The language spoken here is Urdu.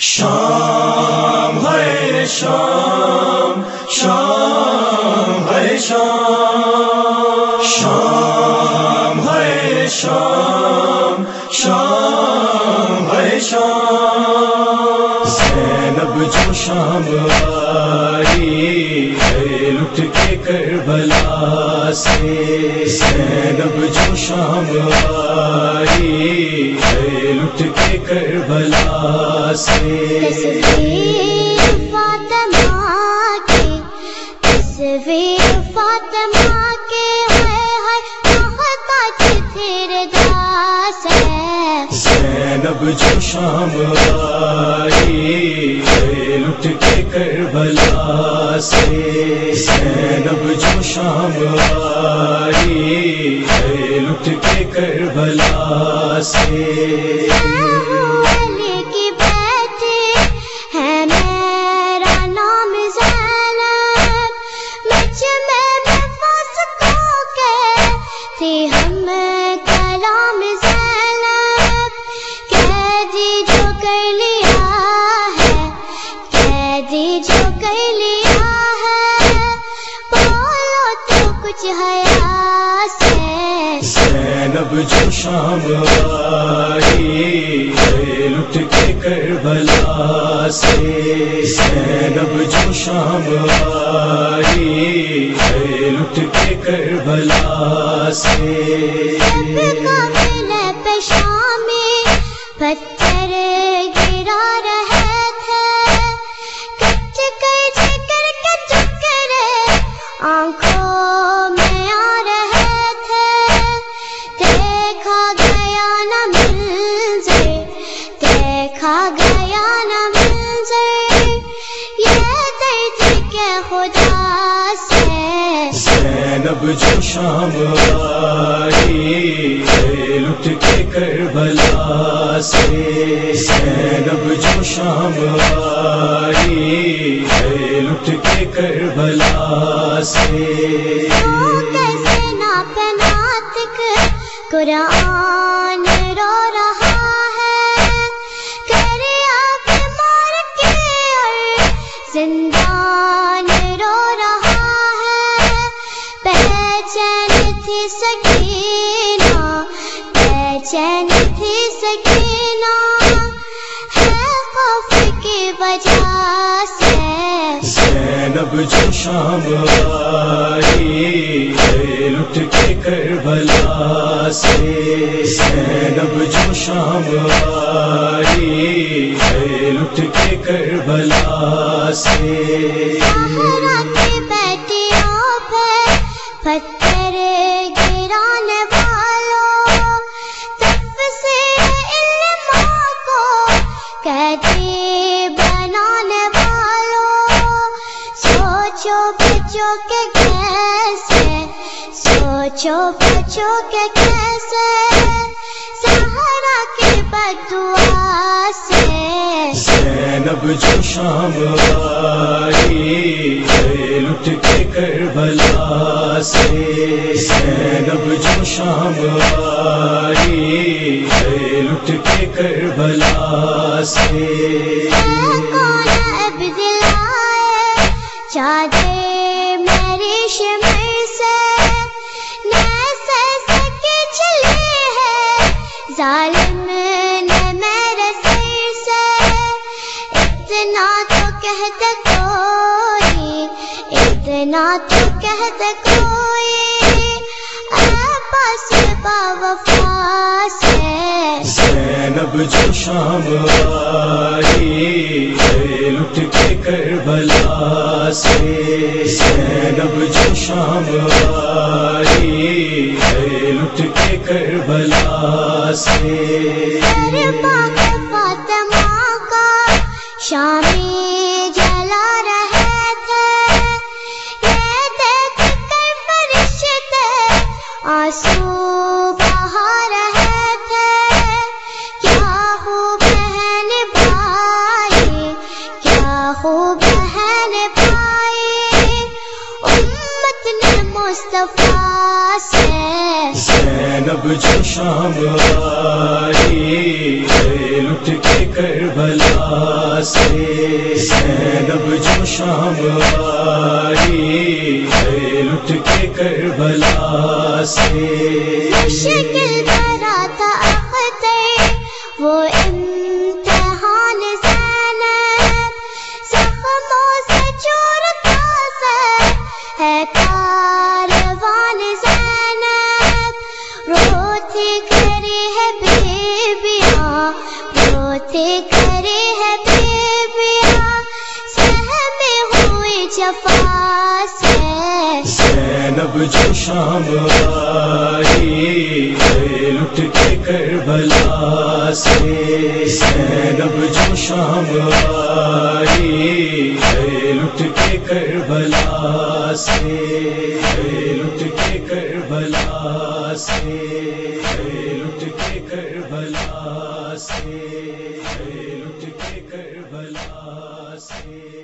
شام ہے شام، شام ہے شام، شام ہے شام، شام ہے شام۔ زینب جو شام آئی ہے لٹ کے کربلا سے، زینب جو شام آئی ہے لٹ کے کربلا سے۔ تصویر فاطمہ کی، تصویر فاطمہ کی ہے محتاج تیرے داس ہے۔ زینب جو شام آئی ہے لٹ کے کربلا سے، زینب جو شام آئی ہے لٹ کے کربلا سے۔ زینب جو شام آئی ہے لٹ کے کربلا سے، زینب جو شام آئی ہے لٹ کے کربلا سے۔ پتھر گرا رہے تھے، کچ کچ کر کے چکرے آنکھوں میں آ رہے تھے۔ دیکھا گیا نہ منظر، دیکھا گیا نہ منظر، یہ درد کے خدا سے۔ زینب جو شام آئی ہے لٹ کے کربلا سے، زینب جو شام آئی ہے لٹ کے کربلا سے۔ کیسے ناپناتک قرآن رو رہا ہے، کرے آپ مار کے اور زندان رو رہا ہے۔ بےچین تھی سکینہ، بےچین تھی سکینہ، ہے خوف کی وجہ سے۔ زینب جو شام آئی ہے لٹ کے کربلا سے، زینب جو شام آئی ہے لٹ کے کربلا سے۔ زہرا کی بیٹیوں پہ پتھر گرانے والوں، تفسیر علم کو قیدی بنانے والوں، سوچو بچو کے کیسے، سوچو بچو کے کیسے، زہرا کی بددعا سے۔ زینب جو شام آئی ہے لٹ کے کربلا سے، زینب جو شام آئی ہے لٹ کے کربلا سے۔ کون عبد لائے چادر میری شمر سے، نیسے سکی چلی ہے ظالم نے میرے سر سے۔ اتنا تو کہتے کوئی، اتنا تو کہتے کوئی، عباس باوفا سے۔ زینب جو شام آئی ہے لٹ کے کربلا سے، زینب جو شام آئی ہے لٹ کے کربلا سے۔ فاطمہ کا شامی جلا رہے تھے، یہ دیکھ کر فرشتے آنسو بہا رہے تھے۔ کیا خوب بہن بھائی، کیا خوب بہن بھائی، امت نے مصطفیٰ سے۔ زینب جو شام آئی ہے لٹ کے کربلا سے زینب جو شام آئی ہے لٹ کے کربلا سے مشکل بھرا تھا اختر وہ امتحان زینب زخموں سے چور تازہ ہے کاروان زینب روتے کھڑی ہے بیبیاں روتے کھڑی ہے بیبیاں سہمی ہوئی جفا سے زینب جو شام آئی ہے لٹ کے کربلا سے زینب جو شام آئی ہے لٹ کے کربلا سے لٹ کے کربلا سے لٹ کے کربلا سے لٹ کے کربلا سے